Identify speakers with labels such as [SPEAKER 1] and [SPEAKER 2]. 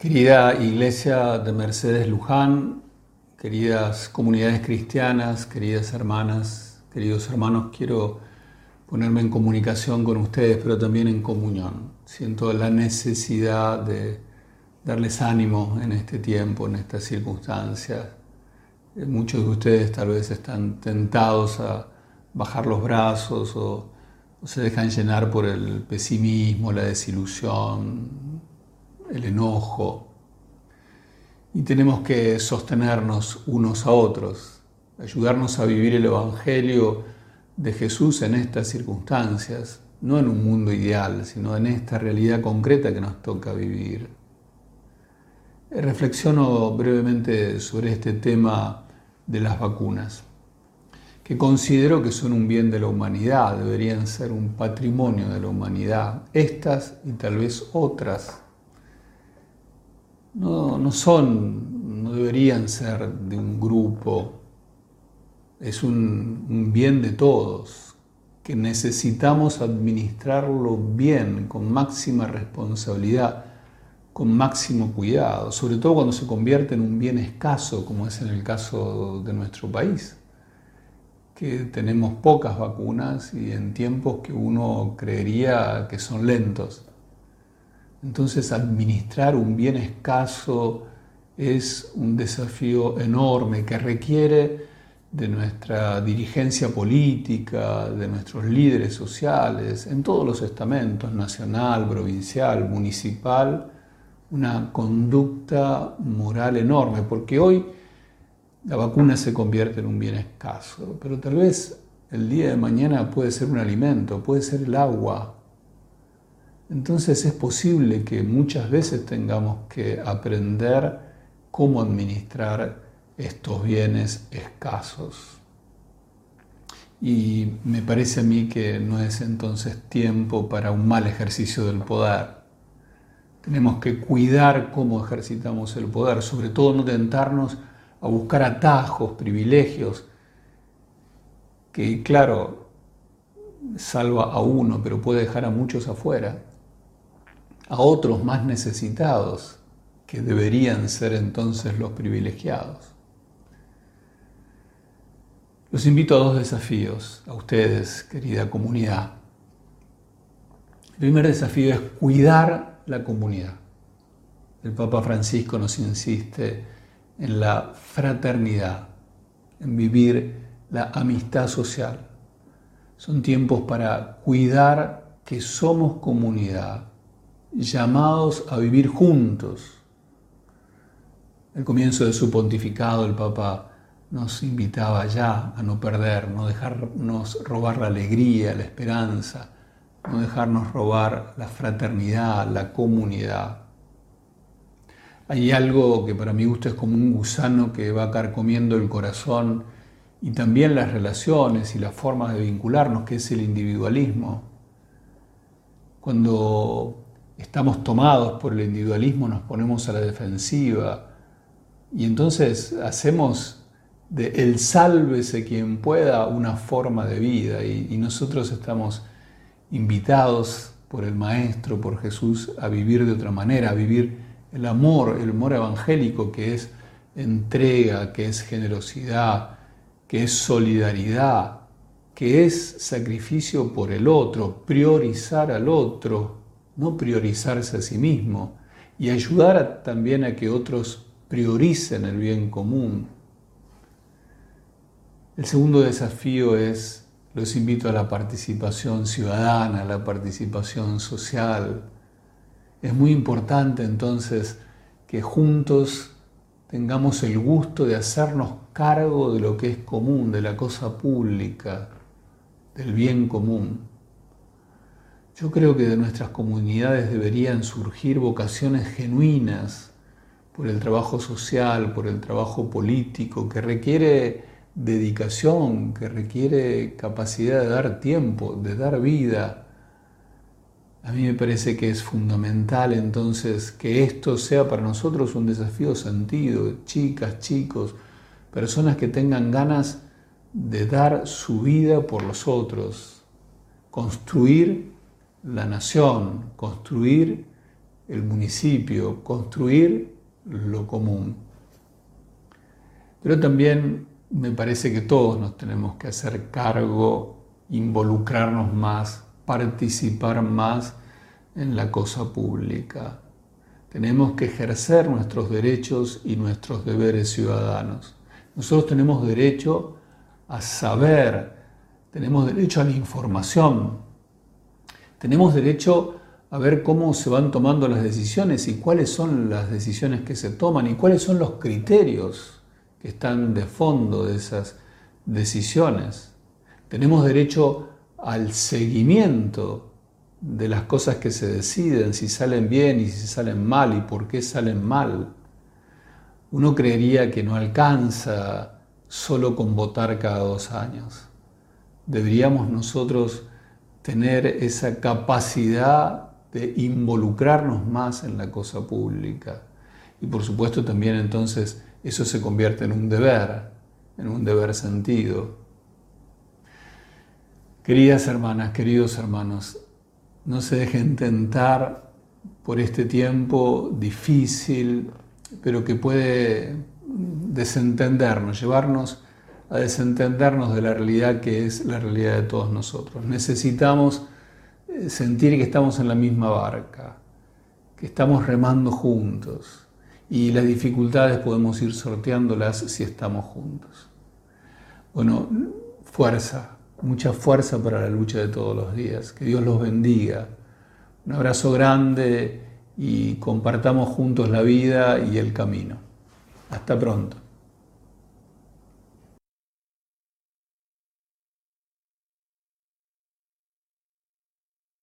[SPEAKER 1] Querida Iglesia de Mercedes Luján, queridas comunidades cristianas, queridas hermanas, queridos hermanos, quiero ponerme en comunicación con ustedes, pero también en comunión. Siento la necesidad de darles ánimo en este tiempo, en estas circunstancias. Muchos de ustedes tal vez están tentados a bajar los brazos o se dejan llenar por el pesimismo, la desilusión, el enojo, y tenemos que sostenernos unos a otros, ayudarnos a vivir el Evangelio de Jesús en estas circunstancias, no en un mundo ideal, sino en esta realidad concreta que nos toca vivir. Reflexiono brevemente sobre este tema de las vacunas, que considero que son un bien de la humanidad, deberían ser un patrimonio de la humanidad, estas y tal vez otras. No deberían ser de un grupo, es un bien de todos, que necesitamos administrarlo bien, con máxima responsabilidad, con máximo cuidado, sobre todo cuando se convierte en un bien escaso, como es en el caso de nuestro país, que tenemos pocas vacunas y en tiempos que uno creería que son lentos. Entonces, administrar un bien escaso es un desafío enorme que requiere de nuestra dirigencia política, de nuestros líderes sociales, en todos los estamentos, nacional, provincial, municipal, una conducta moral enorme, porque hoy la vacuna se convierte en un bien escaso, pero tal vez el día de mañana puede ser un alimento, puede ser el agua. Entonces es posible que muchas veces tengamos que aprender cómo administrar estos bienes escasos. Y me parece a mí que no es entonces tiempo para un mal ejercicio del poder. Tenemos que cuidar cómo ejercitamos el poder, sobre todo no tentarnos a buscar atajos, privilegios, que claro, salva a uno, pero puede dejar a muchos afuera, a otros más necesitados, que deberían ser entonces los privilegiados. Los invito a dos desafíos, a ustedes, querida comunidad. El primer desafío es cuidar la comunidad. El Papa Francisco nos insiste en la fraternidad, en vivir la amistad social. Son tiempos para cuidar que somos comunidad, llamados a vivir juntos. Al comienzo de su pontificado, el Papa nos invitaba ya a no perder, no dejarnos robar la alegría, la esperanza, no dejarnos robar la fraternidad, la comunidad. Hay algo que para mi gusto es como un gusano que va carcomiendo el corazón y también las relaciones y las formas de vincularnos, que es el individualismo. Cuando estamos tomados por el individualismo nos ponemos a la defensiva y entonces hacemos de el sálvese quien pueda una forma de vida y nosotros estamos invitados por el Maestro, por Jesús, a vivir de otra manera, a vivir el amor evangélico, que es entrega, que es generosidad, que es solidaridad, que es sacrificio por el otro, priorizar al otro, no priorizarse a sí mismo, y ayudar también a que otros prioricen el bien común. El segundo desafío es, los invito a la participación ciudadana, a la participación social. Es muy importante entonces que juntos tengamos el gusto de hacernos cargo de lo que es común, de la cosa pública, del bien común. Yo creo que de nuestras comunidades deberían surgir vocaciones genuinas por el trabajo social, por el trabajo político, que requiere dedicación, que requiere capacidad de dar tiempo, de dar vida. A mí me parece que es fundamental entonces que esto sea para nosotros un desafío sentido, chicas, chicos, personas que tengan ganas de dar su vida por los otros, construir la nación, construir el municipio, construir lo común. Pero también me parece que todos nos tenemos que hacer cargo, involucrarnos más, participar más en la cosa pública. Tenemos que ejercer nuestros derechos y nuestros deberes ciudadanos. Nosotros tenemos derecho a saber, tenemos derecho a la información, tenemos derecho a ver cómo se van tomando las decisiones y cuáles son las decisiones que se toman y cuáles son los criterios que están de fondo de esas decisiones. Tenemos derecho al seguimiento de las cosas que se deciden, si salen bien y si salen mal y por qué salen mal. Uno creería que no alcanza solo con votar cada 2 años. Deberíamos nosotros tener esa capacidad de involucrarnos más en la cosa pública. Y por supuesto también entonces eso se convierte en un deber sentido. Queridas hermanas, queridos hermanos, no se dejen tentar por este tiempo difícil, pero que puede desentendernos, llevarnos a desentendernos de la realidad que es la realidad de todos nosotros. Necesitamos sentir que estamos en la misma barca, que estamos remando juntos y las dificultades podemos ir sorteándolas si estamos juntos. Bueno, fuerza, mucha fuerza para la lucha de todos los días. Que Dios los bendiga. Un abrazo grande y compartamos juntos la vida y el camino. Hasta pronto.